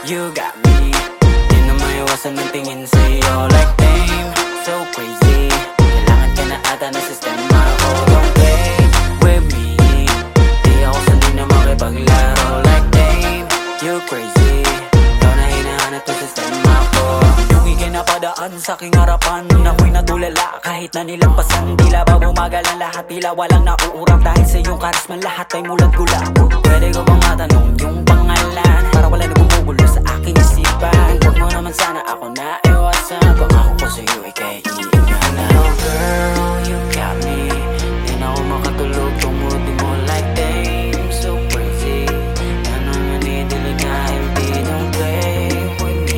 you got me. Di na maiwasan ng tingin sa'yo. Like damn, so crazy. Kailangan ka na ata ng sistema ko. Don't play with me. Di ako sanay na makipaglaro. Like damn, you crazy. Ikaw na hinahanap ng sistema ko. Yung ikinapadaan sa aking harapan, ako'y natulala kahit na nilampasan. Tila ba bumagal ang lahat, tila walang nauurang. Dahil sa iyong karisma lahat ay mulat gula. Pwede ko bang matanong yung pangalan? Para wala na gumugulo sa aking isipan. Huwag mo naman sana ako na iwasan. Kung ako ko sa'yo ay kaya iingatan. Oh girl, you got me. Di na ako makatulog kung mood mo like damn, so crazy. Ano man idilig na hindi don't play with me.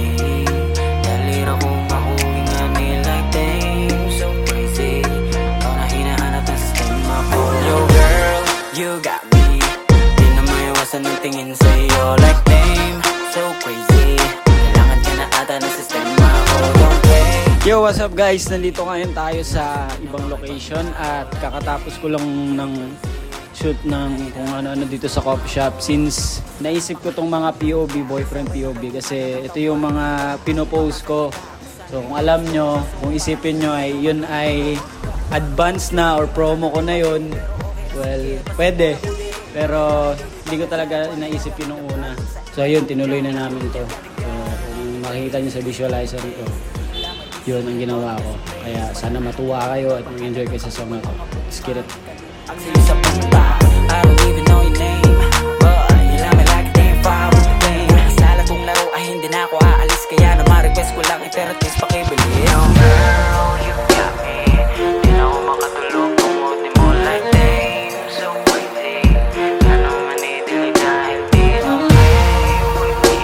Dalir ako mahuhinga ni like damn, so crazy. Ikaw na hinahanap ng sistema ko. Yo girl, you got me. Di na maiwasan ng tingin sa'yo. Like damn, so crazy. Kailangan ka na ata ng sistema ko. Don't play. Yo, what's up guys? Nandito ngayon tayo sa ibang location at kakatapos ko lang ng shoot ng kung ano-ano dito sa coffee shop since naisip ko tong mga POV, boyfriend POV kasi ito yung mga pinopost ko. So kung alam nyo, kung isipin nyo ay yun ay advance na or promo ko na yun, well, pwede. Pero hindi ko talaga naisip yun nung una. So ayun, tinuloy na namin to. So kung makikita nyo sa visualizer ko, yun ang ginawa ko. Kaya sana matuwa kayo at mag-enjoy kayo sa song na to. Let's get it. Actually sa punta, I don't even know your name, but you love me like a damn fire with the flame. Sa latong laro ay hindi na ako aalis, kaya na ma-request ko lang pero at least pakibili. Oh girl, you got me. Di na ako makatulog kung mood mo like damn, so crazy. Ano man idilig na hindi don't play with me.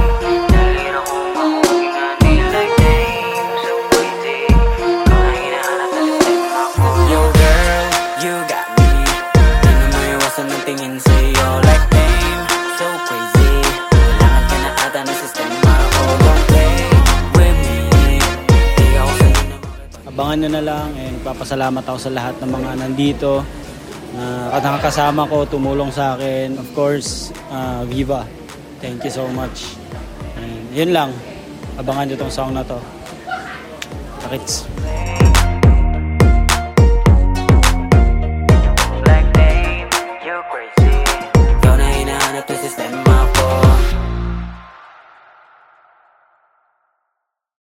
Dalir ako mahuhinga ni like damn, so crazy. Ikaw na hinahanap ng sistema ko. Yo girl, you got me. Di na maiwasan ng tingin sa'yo. Like damn, so crazy. Kailangan ka na ata ng sistema ko. Don't play with me. Di ako sanay na Abangan nyo na lang and nagpapasalamat ako sa lahat ng mga nandito na nakakasama ko, tumulong sa akin. Of course, Viva. Thank you so much. And yun lang. Abangan nyo tong song na to. Takits. like damn, you crazy. Ikaw na hinahanap ng